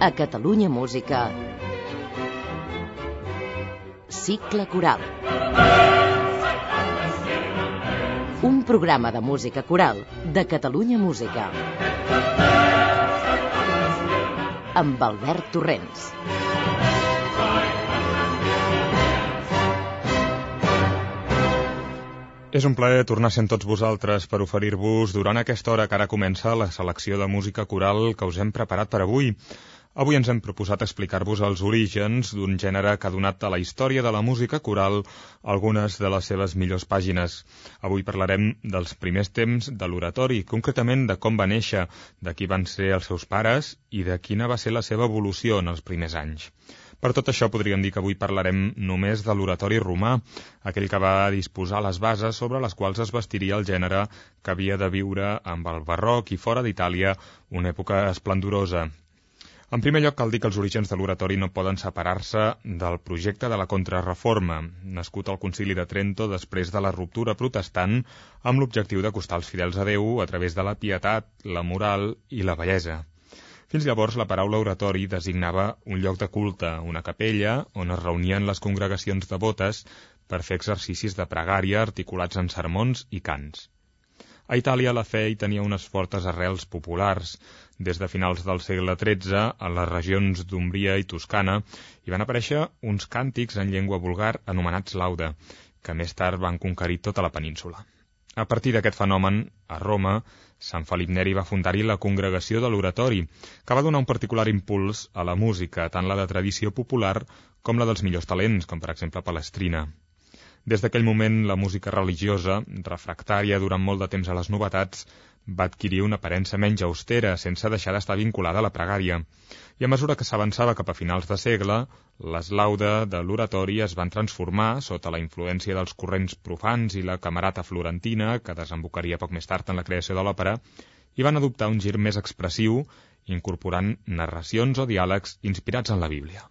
A Catalunya Música. Cicle coral. Un programa de música coral de Catalunya Música. Amb Albert Torrents. És un plaer tornar sent tots vosaltres per oferir-vos durant aquesta hora que ara comença la selecció de música coral que us hem preparat per avui. Avui ens hem proposat explicar-vos els orígens d'un gènere que ha donat a la història de la música coral algunes de les seves millors pàgines. Avui parlarem dels primers temps de l'oratori, concretament de com va néixer, de qui van ser els seus pares i de quina va ser la seva evolució en els primers anys. Per tot això podríem dir que avui parlarem només de l'oratori romà, aquell que va disposar les bases sobre les quals es bastiria el gènere que havia de viure amb el barroc i fora d'Itàlia una època esplendorosa. En primer lloc, cal dir que els orígens de l'oratori no poden separar-se del projecte de la Contrareforma, nascut al Concili de Trento després de la ruptura protestant amb l'objectiu d'acostar els fidels a Déu a través de la pietat, la moral i la bellesa. Fins llavors, la paraula oratori designava un lloc de culte, una capella, on es reunien les congregacions devotes per fer exercicis de pregària articulats en sermons i cants. A Itàlia la fe hi tenia unes fortes arrels populars. Des de finals del segle XIII, a les regions d'Umbria i Toscana, hi van aparèixer uns càntics en llengua vulgar anomenats lauda, que més tard van conquerir tota la península. A partir d'aquest fenomen, a Roma, Sant Felip Neri va fundar-hi la Congregació de l'Oratori, que va donar un particular impuls a la música, tant la de tradició popular com la dels millors talents, com per exemple Palestrina. Des d'aquell moment, la música religiosa, refractària durant molt de temps a les novetats, va adquirir una aparença menys austera, sense deixar d'estar vinculada a la pregària. I a mesura que s'avançava cap a finals de segle, les laudes de l'oratori es van transformar sota la influència dels corrents profans i la camerata florentina, que desembocaria poc més tard en la creació de l'òpera, i van adoptar un gir més expressiu, incorporant narracions o diàlegs inspirats en la Bíblia.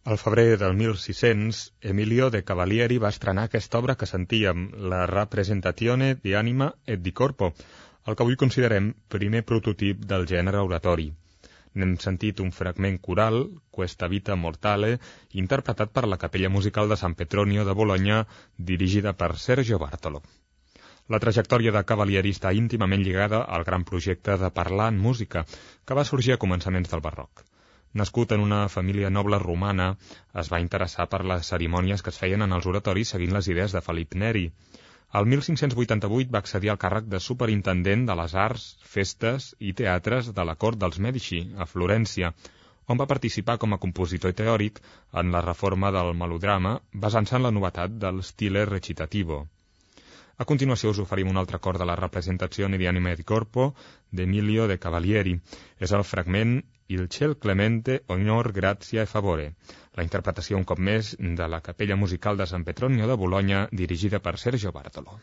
Al febrer del 1600, Emilio de Cavalieri va estrenar aquesta obra que sentíem, la Rappresentazione di Anima e di Corpo, el que avui considerem primer prototip del gènere oratori. N'hem sentit un fragment coral, Questa vita mortale, interpretat per la Capella Musical de Sant Petronio de Bologna, dirigida per Sergio Bartolo. La trajectòria de Cavalieri està íntimament lligada al gran projecte de parlar en música, que va sorgir a començaments del barroc. Nascut en una família noble romana, es va interessar per les cerimònies que es feien en els oratoris seguint les idees de Felip Neri. Al 1588 va accedir al càrrec de superintendent de les arts, festes i teatres de la cort dels Mèdici, a Florència, on va participar com a compositor teòric en la reforma del melodrama, basant-se en la novetat del stile recitativo. A continuació us oferim un altre cor de la Rappresentazione di Anima e di Corpo d'Emilio de Cavalieri. És el fragment Il ciel clemente, honor, gratia e favore, la interpretació un cop més de la Capella Musical de Sant Petronio de Bologna, dirigida per Sergio Bartolo.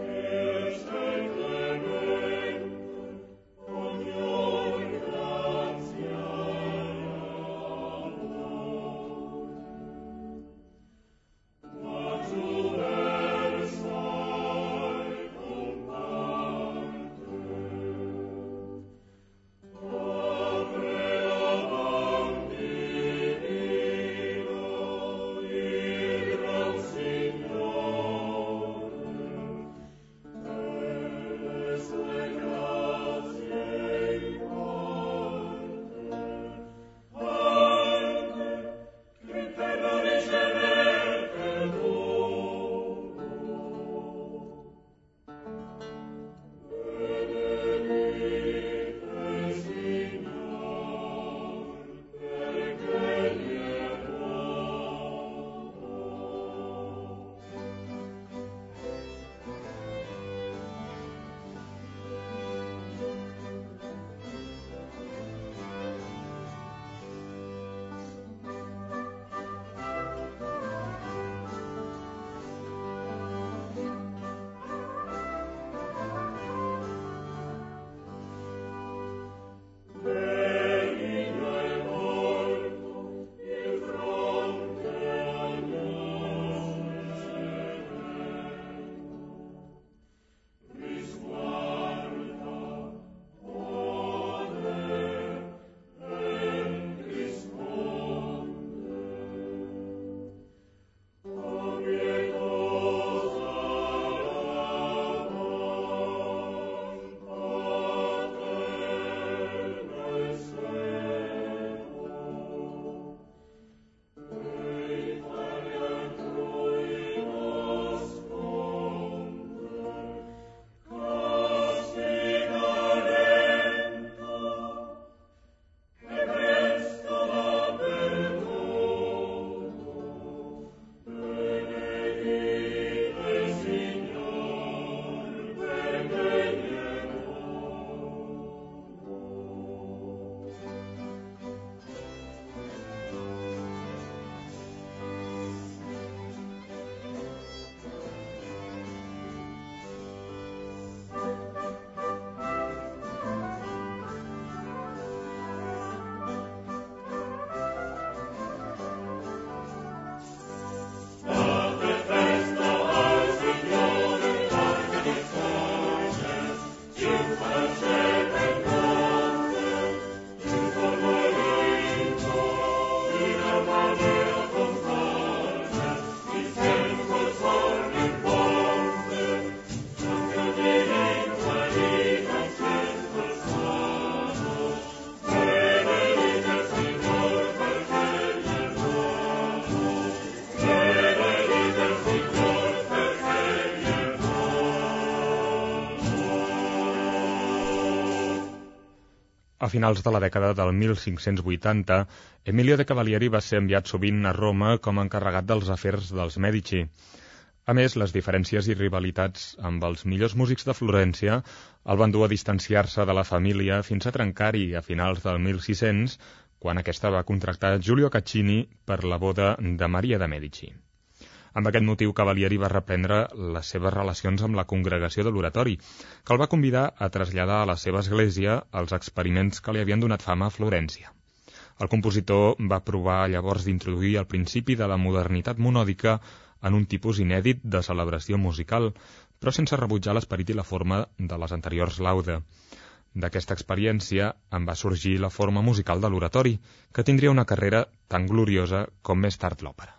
A finals de la dècada del 1580, Emilio de Cavalieri va ser enviat sovint a Roma com a encarregat dels afers dels Mèdici. A més, les diferències i rivalitats amb els millors músics de Florència el van dur a distanciar-se de la família fins a trencar-hi a finals del 1600, quan aquesta va contractar Giulio Caccini per la boda de Maria de Mèdici. Amb aquest motiu, Cavalieri va reprendre les seves relacions amb la congregació de l'oratori, que el va convidar a traslladar a la seva església els experiments que li havien donat fama a Florència. El compositor va provar llavors d'introduir el principi de la modernitat monòdica en un tipus inèdit de celebració musical, però sense rebutjar l'esperit i la forma de les anteriors laude. D'aquesta experiència en va sorgir la forma musical de l'oratori, que tindria una carrera tan gloriosa com més tard l'òpera.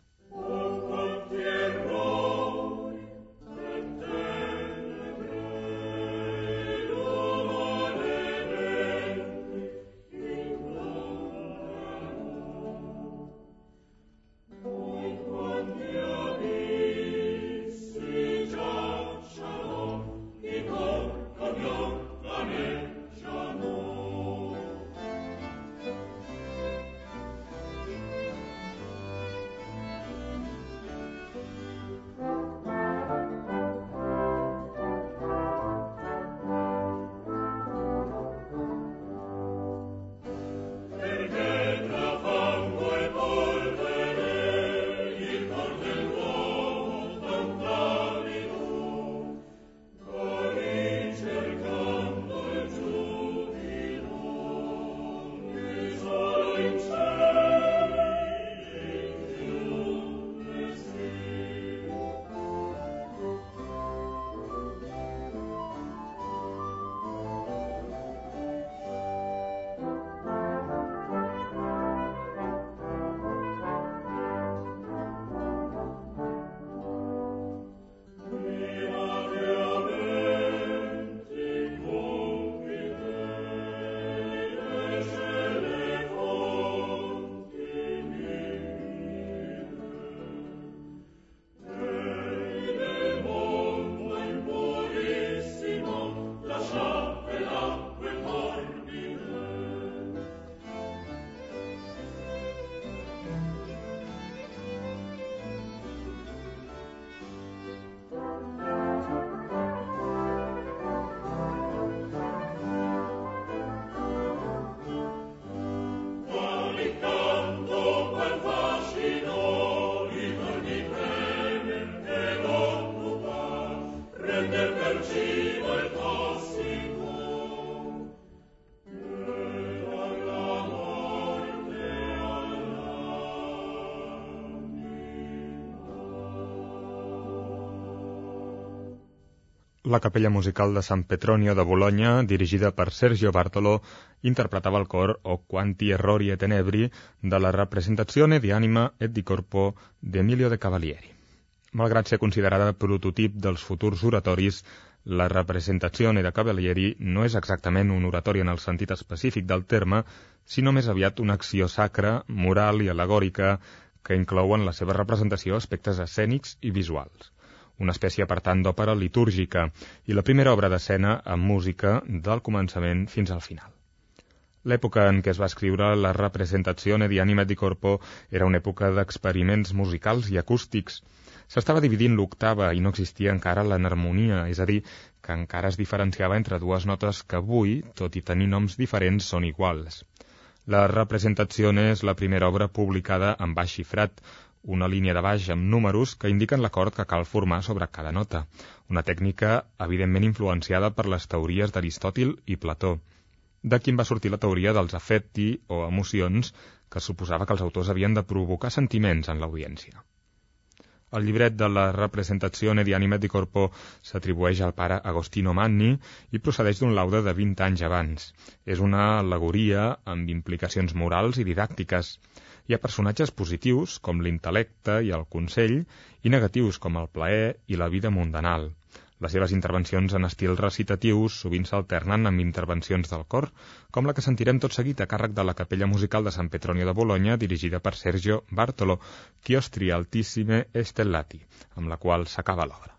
La capella musical de Sant Petronio de Bologna, dirigida per Sergio Bartolo, interpretava el cor O quanti errori e tenebri de la Rappresentazione di Anima et di Corpo d'Emilio de Cavalieri. Malgrat ser considerada prototip dels futurs oratoris, la Rappresentazione de Cavalieri no és exactament un oratori en el sentit específic del terme, sinó més aviat una acció sacra, moral i al·legòrica que inclou en la seva representació aspectes escènics i visuals. Una espècie, per tant, d'òpera litúrgica i la primera obra d'escena amb música del començament fins al final. L'època en què es va escriure la Rappresentazione di Anima et di Corpo era una època d'experiments musicals i acústics. S'estava dividint l'octava i no existia encara l'enharmonia, és a dir, que encara es diferenciava entre dues notes que avui, tot i tenir noms diferents, són iguals. La Rappresentazione és la primera obra publicada en baix xifrat, una línia de baix amb números que indiquen l'acord que cal formar sobre cada nota, una tècnica evidentment influenciada per les teories d'Aristòtil i Plató. D'aquí en va sortir la teoria dels affetti o emocions, que suposava que els autors havien de provocar sentiments en l'audiència. El llibret de la Rappresentazione di Anima et di Corpo s'atribueix al pare Agostino Manni i procedeix d'un laude de 20 anys abans. És una al·legoria amb implicacions morals i didàctiques. Hi ha personatges positius, com l'intel·lecte i el consell, i negatius, com el plaer i la vida mundanal. Les seves intervencions en estil recitatius sovint s'alternen amb intervencions del cor, com la que sentirem tot seguit a càrrec de la capella musical de Sant Petronio de Bologna, dirigida per Sergio Bartolo, Chiostri altissime e stellati, amb la qual s'acaba l'obra.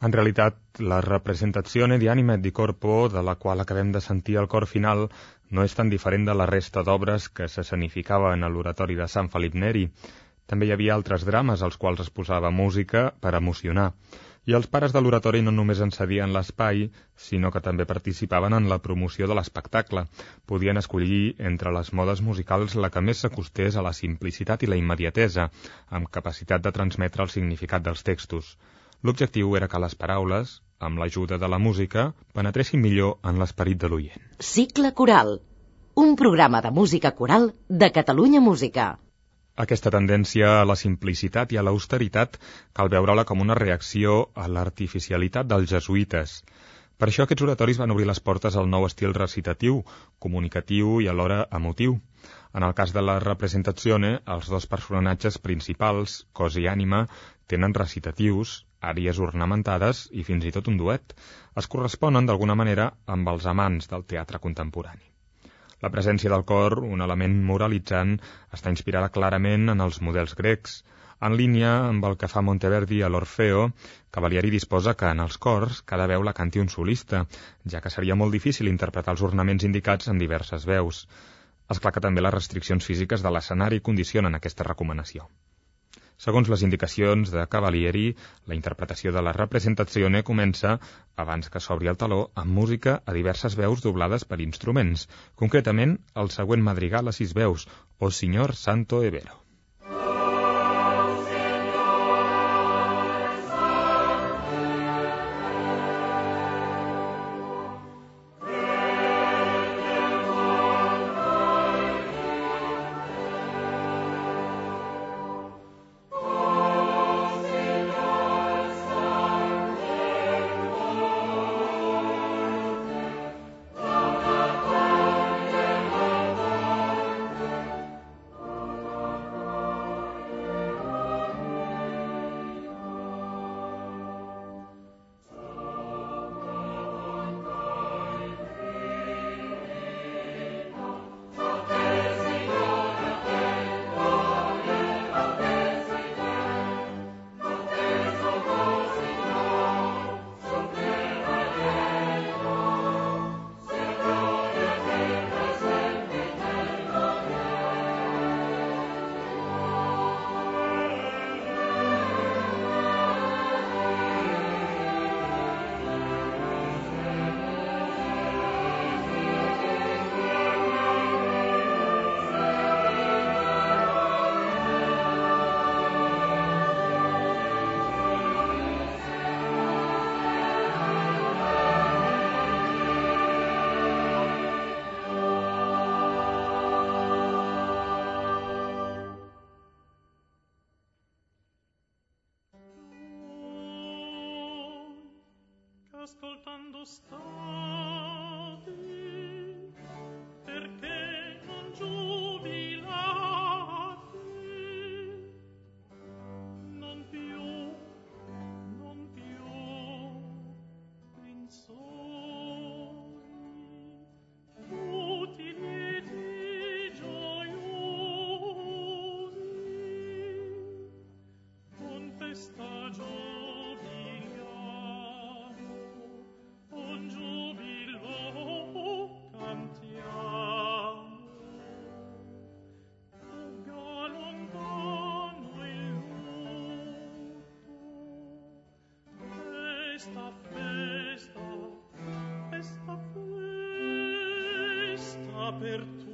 En realitat, la Rappresentazione di Anima et di Corpo, de la qual acabem de sentir el cor final, no és tan diferent de la resta d'obres que s'escenificaven a l'oratori de Sant Felip Neri. També hi havia altres drames als quals es posava música per emocionar. I els pares de l'oratori no només en cedien l'espai, sinó que també participaven en la promoció de l'espectacle. Podien escollir entre les modes musicals la que més s'acostés a la simplicitat i la immediatesa, amb capacitat de transmetre el significat dels textos. L'objectiu era que les paraules, amb l'ajuda de la música, penetressin millor en l'esperit de l'oient. Cicle coral, un programa de música coral de Catalunya Música. Aquesta tendència a la simplicitat i a l'austeritat cal veure-la com una reacció a l'artificialitat dels jesuïtes. Per això aquests oratoris van obrir les portes al nou estil recitatiu, comunicatiu i alhora emotiu. En el cas de la Rappresentazione, els dos personatges principals, cos i ànima, tenen recitatius, àries ornamentades i fins i tot un duet. Es corresponen d'alguna manera amb els amants del teatre contemporani. La presència del cor, un element moralitzant, està inspirada clarament en els models grecs. En línia amb el que fa Monteverdi a l'Orfeo, Cavalieri disposa que en els cors cada veu la canti un solista, ja que seria molt difícil interpretar els ornaments indicats en diverses veus. És clar que també les restriccions físiques de l'escenari condicionen aquesta recomanació. Segons les indicacions de Cavalieri, la interpretació de la Rappresentazione comença, abans que s'obri el teló, amb música a diverses veus doblades per instruments, concretament el següent madrigal a 6 veus, O Signor Santo e Vero. Ascoltando state, perché non giubilate, non più pensori, utili e gioiosi, con festa gioia. Festa per tutti.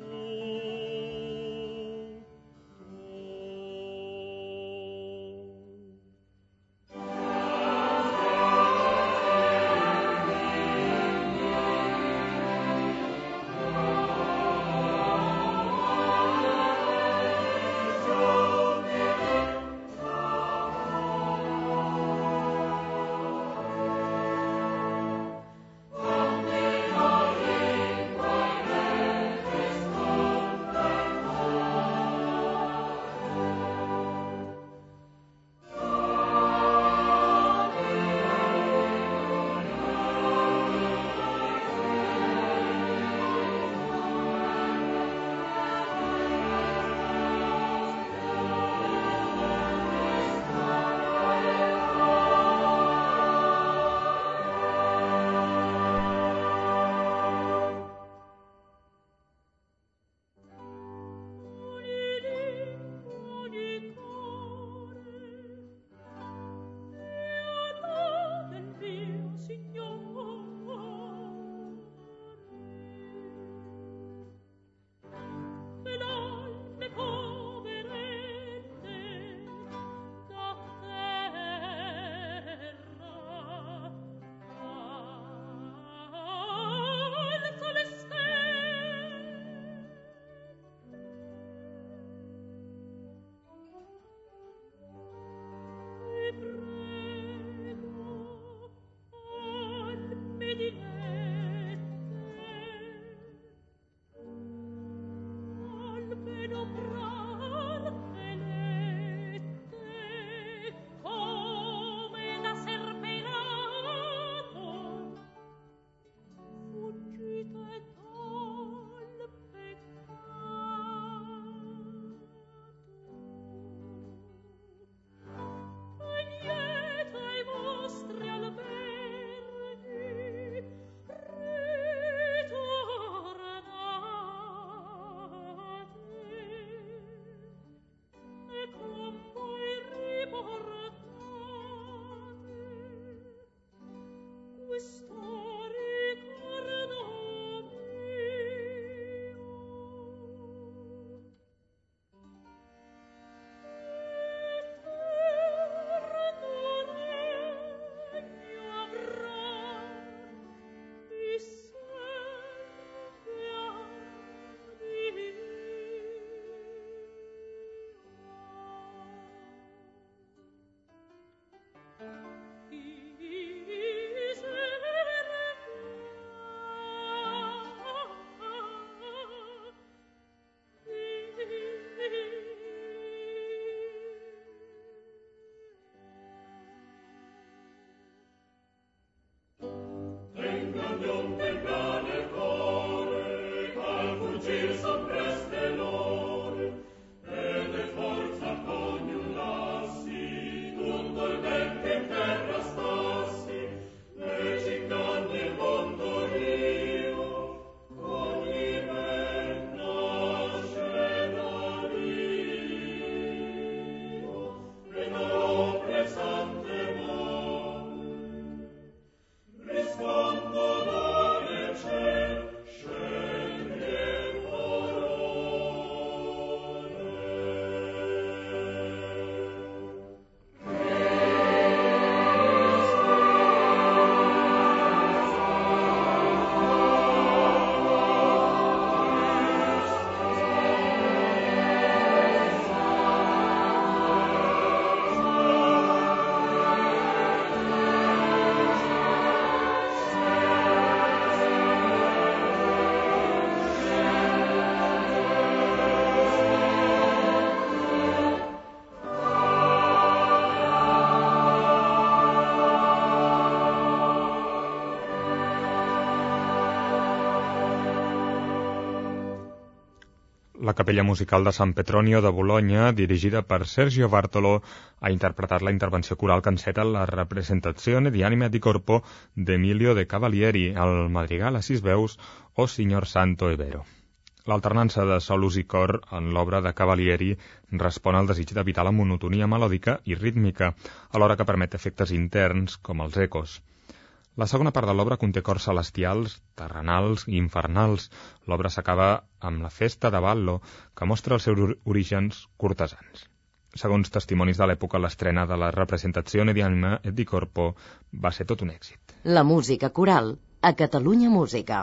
La Capella Musical de Sant Petronio de Bologna, dirigida per Sergio Bartolo, ha interpretat la intervenció coral que enceta la Rappresentazione di Anima e di Corpo d'Emilio de Cavalieri, el madrigal a 6 veus o Signor Santo e Vero. L'alternança de solos i cor en l'obra de Cavalieri respon al desig d'evitar la monotonia melòdica i rítmica, alhora que permet efectes interns com els ecos. La segona part de l'obra conté cors celestials, terrenals i infernals. L'obra s'acaba amb la festa de Ballo, que mostra els seus orígens cortesans. Segons testimonis de l'època, l'estrena de la Rappresentazione di Anima e di Corpo va ser tot un èxit. La música coral a Catalunya Música.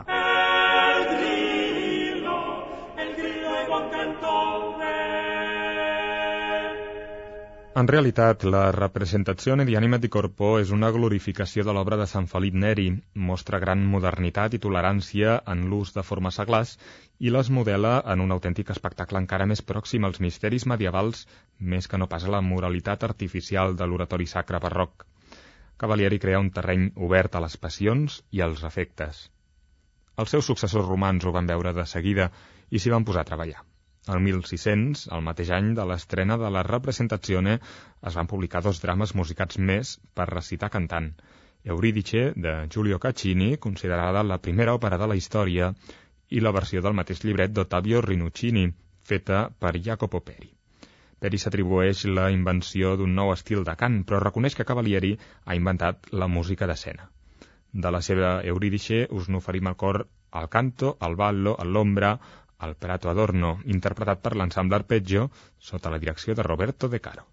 En realitat, la Rappresentazione di Anima e di Corpo és una glorificació de l'obra de Sant Felip Neri, mostra gran modernitat i tolerància en l'ús de formes seglars i les modela en un autèntic espectacle encara més pròxim als misteris medievals, més que no pas a la moralitat artificial de l'oratori sacre barroc. Cavalieri crea un terreny obert a les passions i als afectes. Els seus successors romans ho van veure de seguida i s'hi van posar a treballar. El 1600, el mateix any de l'estrena de la Rappresentazione, es van publicar 2 drames musicats més per recitar cantant. Euridice, de Giulio Caccini, considerada la primera òpera de la història, i la versió del mateix llibret d'Ottavio Rinuccini, feta per Jacopo Peri. Peri s'atribueix la invenció d'un nou estil de cant, però reconeix que Cavalieri ha inventat la música d'escena. De la seva Euridice us n'oferim el cor al canto, al ballo, all'ombra, al Prato Adorno, interpretat per l'ensemble Arpeggio sota la direcció de Roberto De Caro.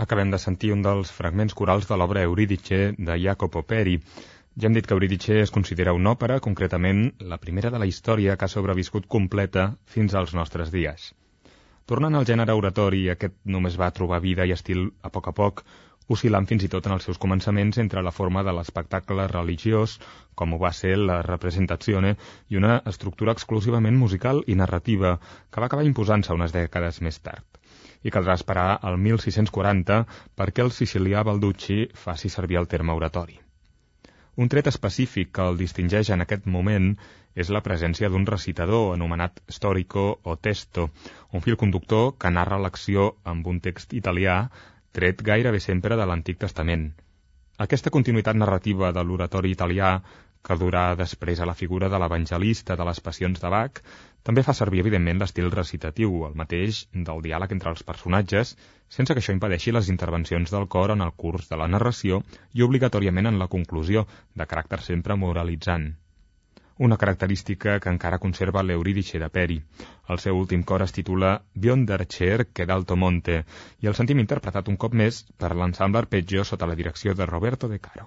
Acabem de sentir un dels fragments corals de l'obra Eurídice de Jacopo Peri. Ja hem dit que Eurídice es considera una òpera, concretament la primera de la història que ha sobreviscut completa fins als nostres dies. Tornant al gènere oratori, aquest només va trobar vida i estil a poc, oscil·lant fins i tot en els seus començaments entre la forma de l'espectacle religiós, com ho va ser la Representazione, i una estructura exclusivament musical i narrativa, que va acabar imposant-se unes dècades més tard. I caldrà esperar al 1640 perquè el sicilià Balducci faci servir el terme oratori. Un tret específic que el distingeix en aquest moment és la presència d'un recitador anomenat storico o testo, un fil conductor que narra l'acció amb un text italià tret gairebé sempre de l'Antic Testament. Aquesta continuïtat narrativa de l'oratori italià, que durà després a la figura de l'evangelista de les passions de Bach, també fa servir, evidentment, l'estil recitatiu, el mateix del diàleg entre els personatges, sense que això impedeixi les intervencions del cor en el curs de la narració i obligatòriament en la conclusió, de caràcter sempre moralitzant. Una característica que encara conserva l'Eurídice de Peri. El seu últim cor es titula Beyond Cerche d'Alto Monte i el sentim interpretat un cop més per l'ensemble arpeggio sota la direcció de Roberto De Caro.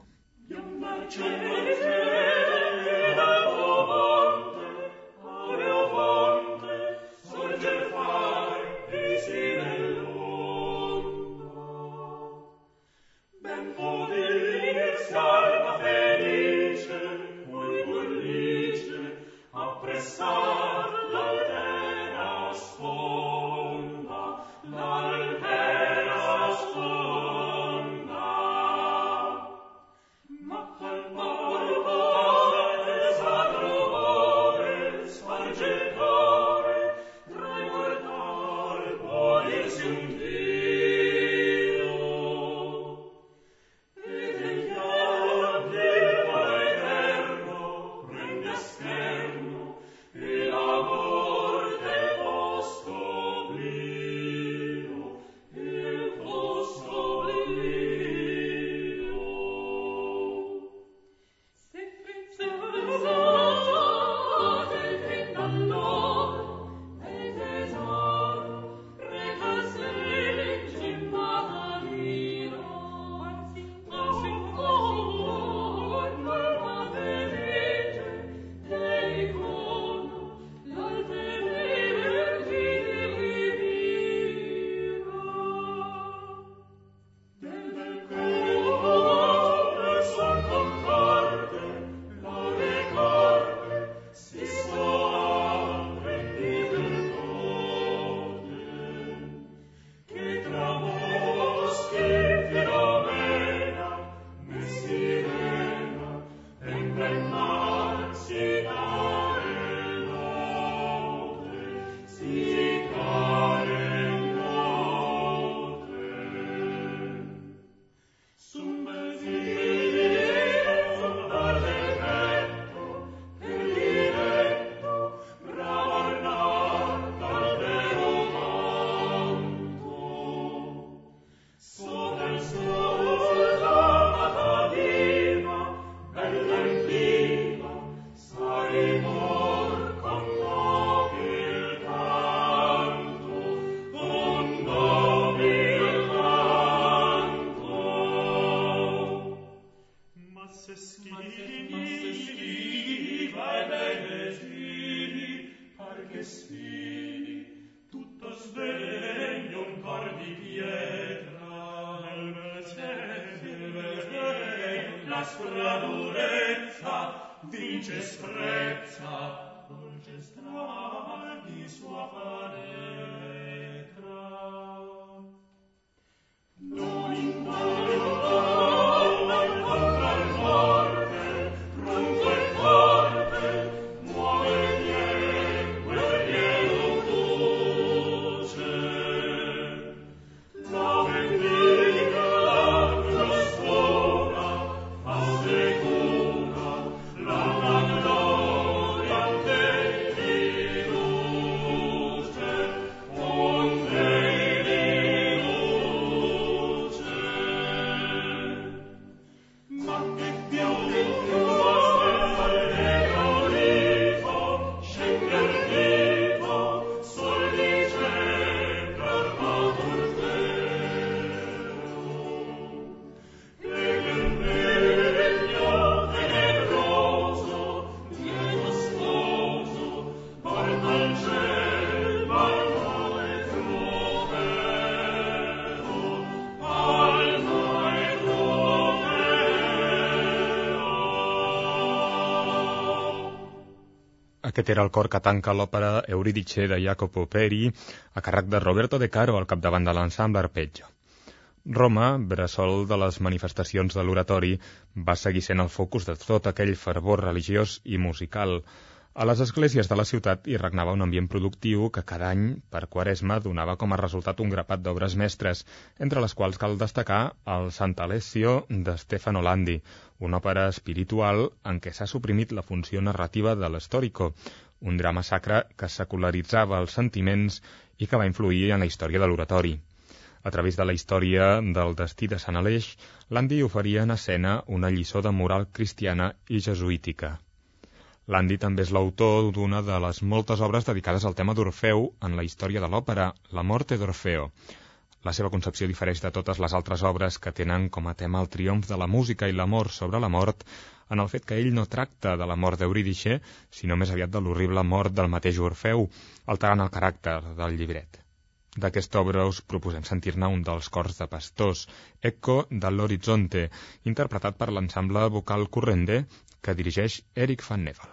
Aquest era el cor que tanca l'òpera Euridice de Jacopo Peri, a càrrec de Roberto De Caro al capdavant de l'ensemble Arpeggio. Roma, bressol de les manifestacions de l'oratori, va seguir sent el focus de tot aquell fervor religiós i musical. A les esglésies de la ciutat hi regnava un ambient productiu que cada any, per Quaresma, donava com a resultat un grapat d'obres mestres, entre les quals cal destacar el Sant'Alessio de Stefano Landi, una òpera espiritual en què s'ha suprimit la funció narrativa de l'Storico, un drama sacre que secularitzava els sentiments i que va influir en la història de l'oratori. A través de la història del destí de Sant Aleix, Landi oferia en escena una lliçó de moral cristiana i jesuítica. Landi també és l'autor d'una de les moltes obres dedicades al tema d'Orfeu en la història de l'òpera, La morte d'Orfeo. La seva concepció difereix de totes les altres obres que tenen com a tema el triomf de la música i l'amor sobre la mort, en el fet que ell no tracta de la mort d'Eurídice, sinó més aviat de l'horrible mort del mateix Orfeu, alterant el caràcter del llibret. D'aquesta obra us proposem sentir-ne un dels cors de pastors, Eco dall'Orizzonte, interpretat per l'ensemble vocal Corrende, que dirigeix Eric Van Nevel.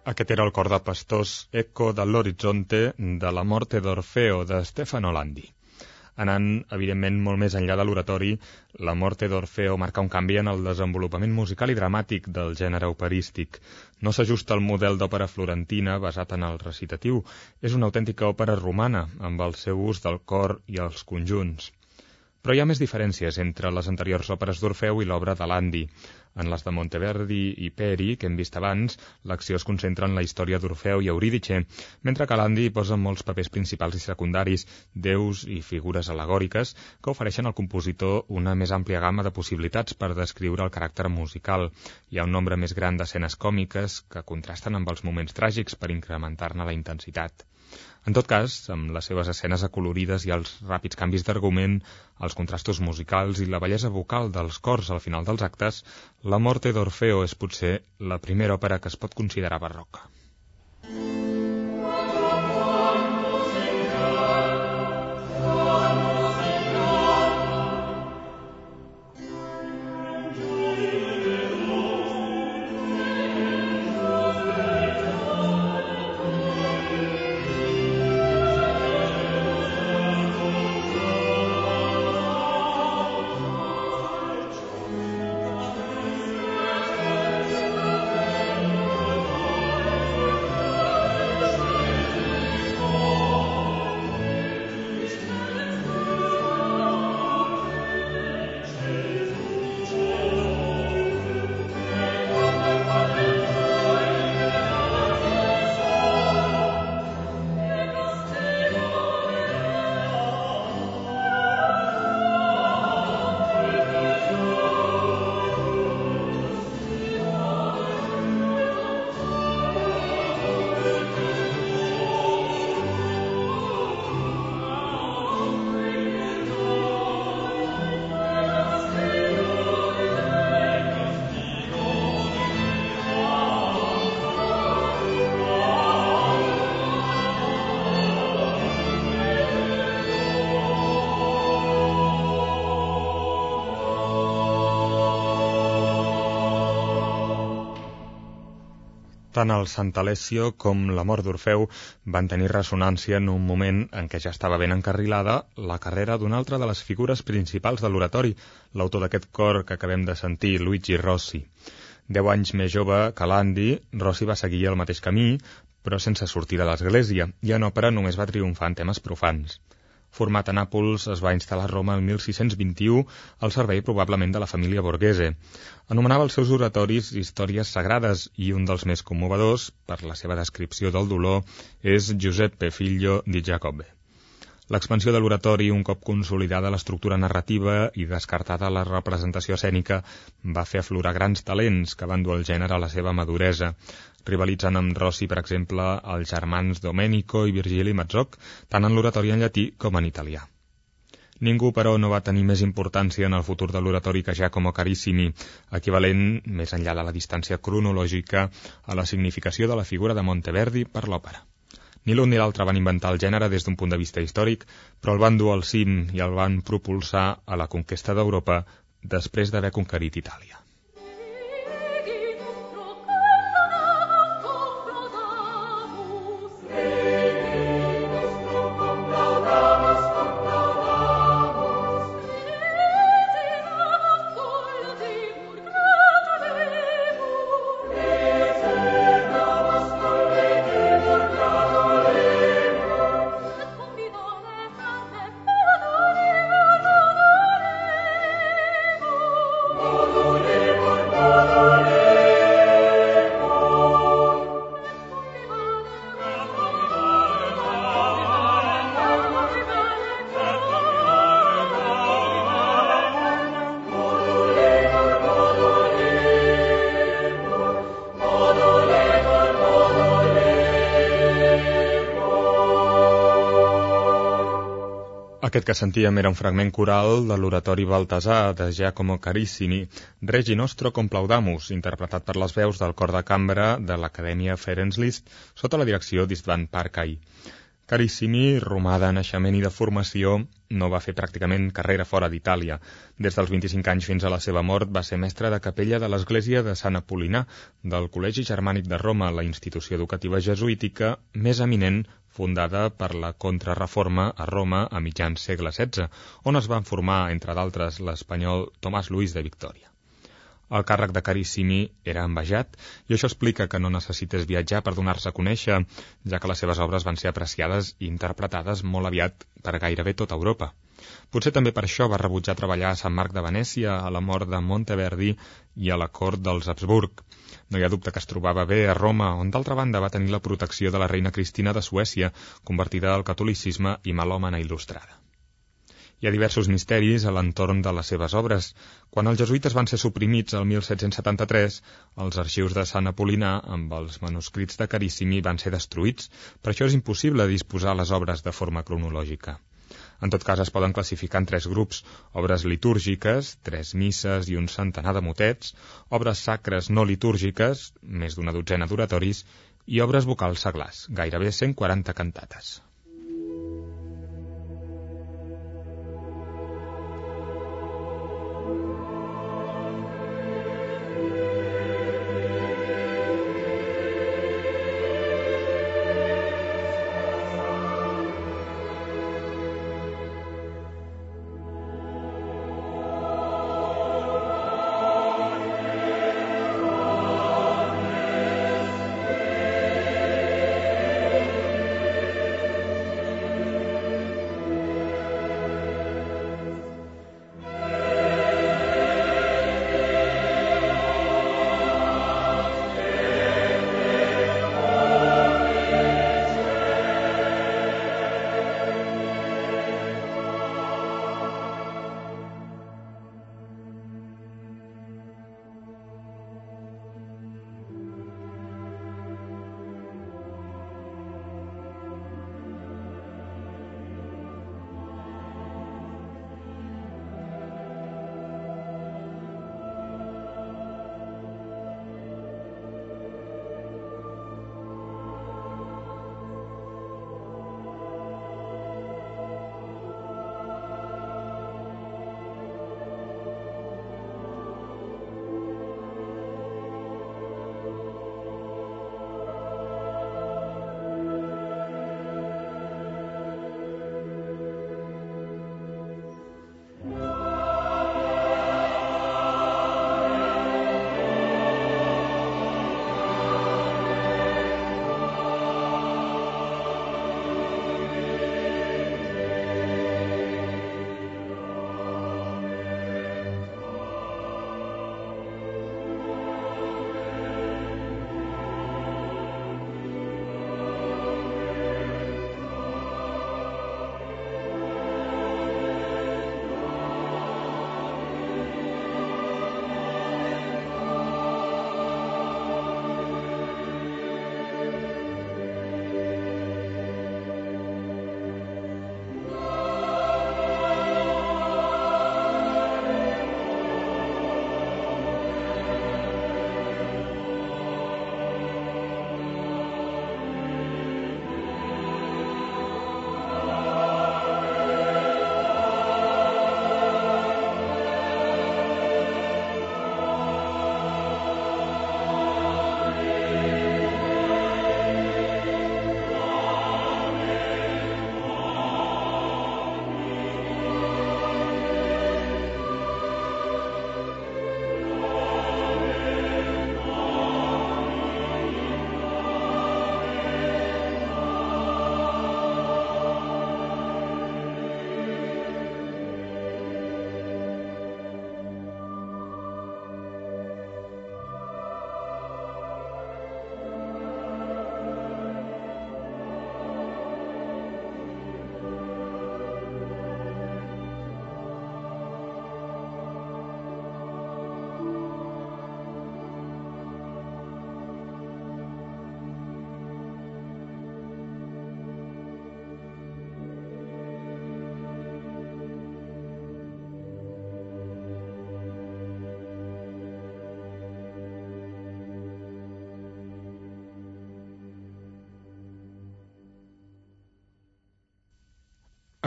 Aquest era el cor de pastors Eco dall'Orizzonte de La morte d'Orfeo de Stefano Landi. Anant, evidentment, molt més enllà de l'oratori, La morte d'Orfeo marca un canvi en el desenvolupament musical i dramàtic del gènere operístic. No s'ajusta al model d'òpera florentina basat en el recitatiu. És una autèntica òpera romana, amb el seu ús del cor i els conjunts. Però hi ha més diferències entre les anteriors òperes d'Orfeu i l'obra de Landi. En les de Monteverdi i Peri, que hem vist abans, l'acció es concentra en la història d'Orfeu i Eurídice, mentre que Landi posa molts papers principals i secundaris, déus i figures al·legòriques, que ofereixen al compositor una més àmplia gamma de possibilitats per descriure el caràcter musical. Hi ha un nombre més gran d'escenes còmiques que contrasten amb els moments tràgics per incrementar-ne la intensitat. En tot cas, amb les seves escenes acolorides i els ràpids canvis d'argument, els contrastos musicals i la bellesa vocal dels cors al final dels actes, La morte d'Orfeo és potser la primera òpera que es pot considerar barroca. Tant el Sant Alessio com la mort d'Orfeu van tenir ressonància en un moment en què ja estava ben encarrilada la carrera d'una altra de les figures principals de l'oratori, l'autor d'aquest cor que acabem de sentir, Luigi Rossi. 10 anys més jove que Landi, Rossi va seguir el mateix camí, però sense sortir de l'església, i en òpera només va triomfar en temes profans. Format a Nàpols, es va instal·lar a Roma el 1621 al servei probablement de la família Borghese. Anomenava els seus oratoris històries sagrades i un dels més commovedors, per la seva descripció del dolor, és Giuseppe Figlio di Giacobbe. L'expansió de l'oratori, un cop consolidada l'estructura narrativa i descartada la representació escènica, va fer aflorar grans talents que van dur el gènere a la seva maduresa, rivalitzant amb Rossi, per exemple, els germans Domenico i Virgili Mazzoc, tant en l'oratori en llatí com en italià. Ningú, però, no va tenir més importància en el futur de l'oratori que Giacomo Carissimi, equivalent, més enllà de la distància cronològica, a la significació de la figura de Monteverdi per l'òpera. Ni l'un ni l'altre van inventar el gènere des d'un punt de vista històric, però el van dur al cim i el van propulsar a la conquesta d'Europa després d'haver conquerit Itàlia. Aquest que sentíem era un fragment coral de l'oratori Baltasar de Giacomo Carissimi, Regi Nostro Complaudamus, interpretat per les veus del cor de cambra de l'Acadèmia Ferenc Liszt sota la direcció d'István Párkai. Carissimi, romà de naixement i de formació, no va fer pràcticament carrera fora d'Itàlia. Des dels 25 anys fins a la seva mort va ser mestre de capella de l'església de Sant Apol·linar, del Col·legi Germànic de Roma, la institució educativa jesuítica més eminent fundada per la Contrarreforma a Roma a mitjans segle XVI, on es van formar, entre d'altres, l'espanyol Tomàs Luis de Victòria. El càrrec de Carissimi era envejat i això explica que no necessités viatjar per donar-se a conèixer, ja que les seves obres van ser apreciades i interpretades molt aviat per gairebé tota Europa. Potser també per això va rebutjar treballar a Sant Marc de Venècia, a la mort de Monteverdi i a la cort dels Habsburg. No hi ha dubte que es trobava bé a Roma, on d'altra banda va tenir la protecció de la reina Cristina de Suècia, convertida al catolicisme i melòmana il·lustrada. Hi ha diversos misteris a l'entorn de les seves obres. Quan els jesuïtes van ser suprimits el 1773, els arxius de Sant Apol·linar amb els manuscrits de Carissimi van ser destruïts, per això és impossible disposar les obres de forma cronològica. En tot cas, es poden classificar en 3 grups: obres litúrgiques, 3 misses i un centenar de motets, obres sacres no litúrgiques, més d'una dotzena d'oratoris, i obres vocals seglars, gairebé 140 cantates.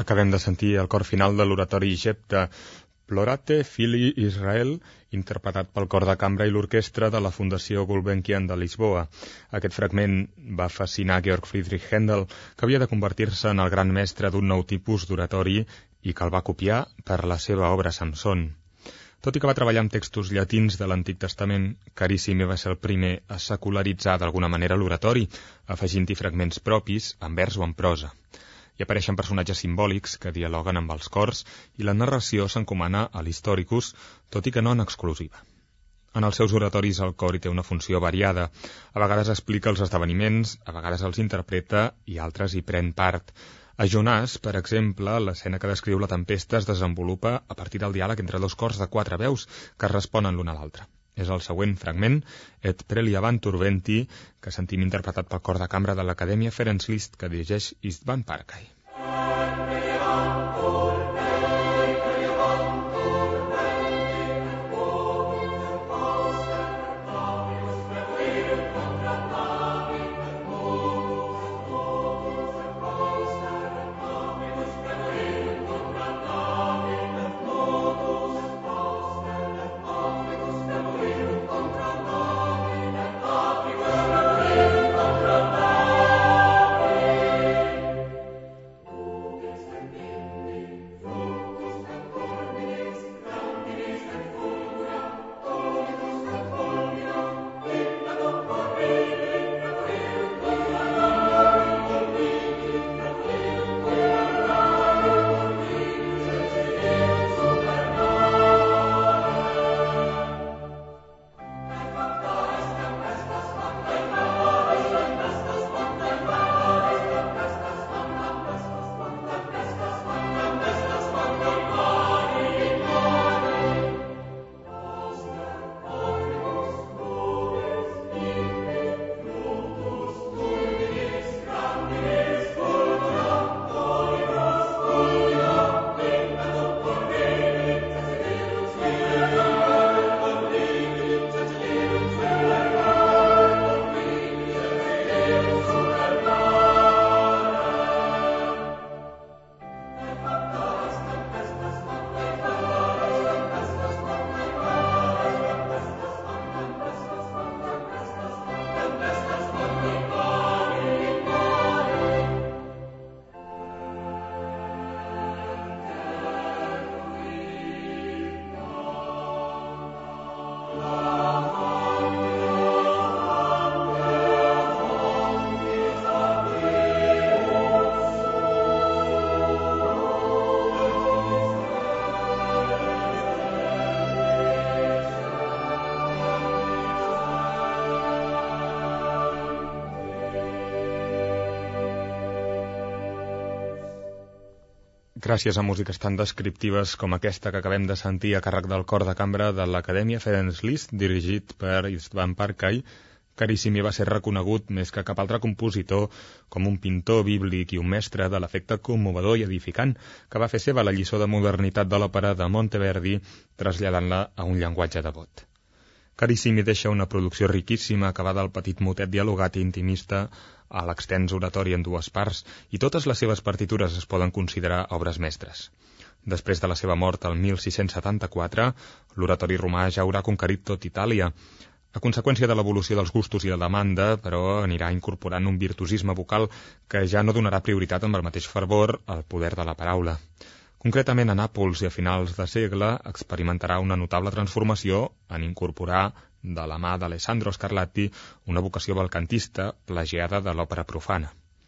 Acabem de sentir el cor final de l'oratori Jepta, Plorate Filii Israel, interpretat pel cor de cambra i l'orquestra de la Fundació Gulbenkian de Lisboa. Aquest fragment va fascinar Georg Friedrich Händel, que havia de convertir-se en el gran mestre d'un nou tipus d'oratori i que el va copiar per la seva obra Samson. Tot i que va treballar amb textos llatins de l'Antic Testament, Carissimi va ser el primer a secularitzar d'alguna manera l'oratori, afegint-hi fragments propis, en vers o en prosa. Hi apareixen personatges simbòlics que dialoguen amb els cors i la narració s'encomana a l'historicus, tot i que no en exclusiva. En els seus oratoris el cor hi té una funció variada. A vegades explica els esdeveniments, a vegades els interpreta i altres hi pren part. A Jonàs, per exemple, l'escena que descriu la tempesta es desenvolupa a partir del diàleg entre dos cors de 4 veus que es responen l'un a l'altre. És el següent fragment, Et preliabant Turventi, que sentim interpretat pel cor de cambra de l'Acadèmia Ferenc Liszt, que dirigeix István Párkai. Gràcies a músiques tan descriptives com aquesta que acabem de sentir a càrrec del cor de cambra de l'Acadèmia Ferenc Liszt, dirigit per István Párkai, Carissimi va ser reconegut més que cap altre compositor com un pintor bíblic i un mestre de l'efecte commovedor i edificant que va fer seva la lliçó de modernitat de l'òpera de Monteverdi, traslladant-la a un llenguatge devot. Carissimi deixa una producció riquíssima acabada al petit motet dialogat i intimista a l'extens oratori en 2 parts, i totes les seves partitures es poden considerar obres mestres. Després de la seva mort el 1674, l'oratori romà ja haurà conquerit tot Itàlia. A conseqüència de l'evolució dels gustos i la demanda, però anirà incorporant un virtuosisme vocal que ja no donarà prioritat amb el mateix fervor al poder de la paraula. Concretament a Nàpols i a finals de segle experimentarà una notable transformació en incorporar de la mà d'Alessandro Scarlatti una vocació balcantista plagiada de l'òpera profana.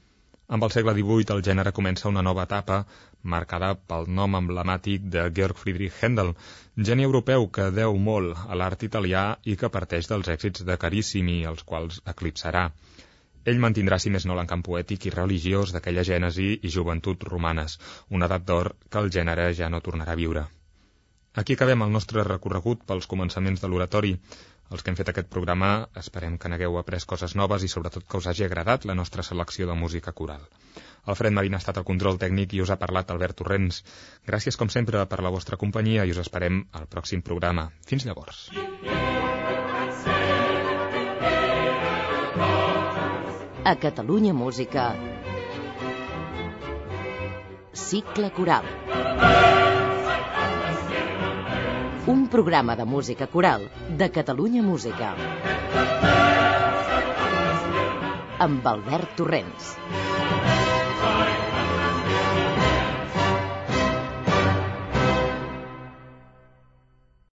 Amb el segle XVIII el gènere comença una nova etapa marcada pel nom emblemàtic de Georg Friedrich Händel, geni europeu que deu molt a l'art italià i que parteix dels èxits de Carissimi, els quals eclipsarà. Ell mantindrà, si més no, l'encant poètic i religiós d'aquella gènesi i joventut romanes, una edat d'or que el gènere ja no tornarà a viure. Aquí acabem el nostre recorregut pels començaments de l'oratori. Els que hem fet aquest programa esperem que n'hagueu après coses noves i sobretot que us hagi agradat la nostra selecció de música coral. Alfred Marín ha estat al control tècnic i us ha parlat Albert Torrents. Gràcies com sempre per la vostra companyia i us esperem al pròxim programa. Fins llavors. A Catalunya Música, Cicle coral. Un programa de música coral de Catalunya Música. Amb Albert Torrents.